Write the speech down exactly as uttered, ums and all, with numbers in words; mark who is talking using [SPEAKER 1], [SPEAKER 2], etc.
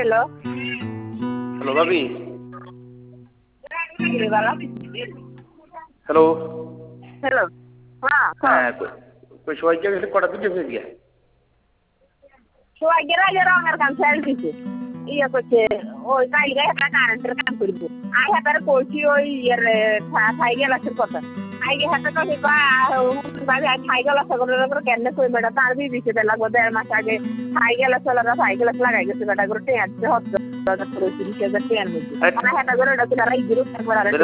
[SPEAKER 1] hello
[SPEAKER 2] hello ভাবি
[SPEAKER 1] বালা
[SPEAKER 2] hello
[SPEAKER 1] hello হ্যাঁ
[SPEAKER 2] হ্যাঁ কই সবাই গেছে কটা দিকে হয়ে গিয়া
[SPEAKER 1] সবাই গেরা গেরা আমার কাম ছেড়ে দিছে ইয়ে করছে ওই কাইলে একটা কারেন্টের কাম করব আই হাতারে কইছি ওই ইয়ের থাই গেলাসের কথা আই হাতে তো বা বাজে থাই গেলাস করে কেন কই বেটা তার বি দিছে বেলা গো দেড় মাস আগে থাই গেলাস চলারা থাই গেলাস লাগাই গেছে বেটা করে টেয়াতে হচ্ছে করে তিরিশ হাজার টেয়ার মধ্যে আমার হাতে করে ওটা তো রাই গ্রুপ একবার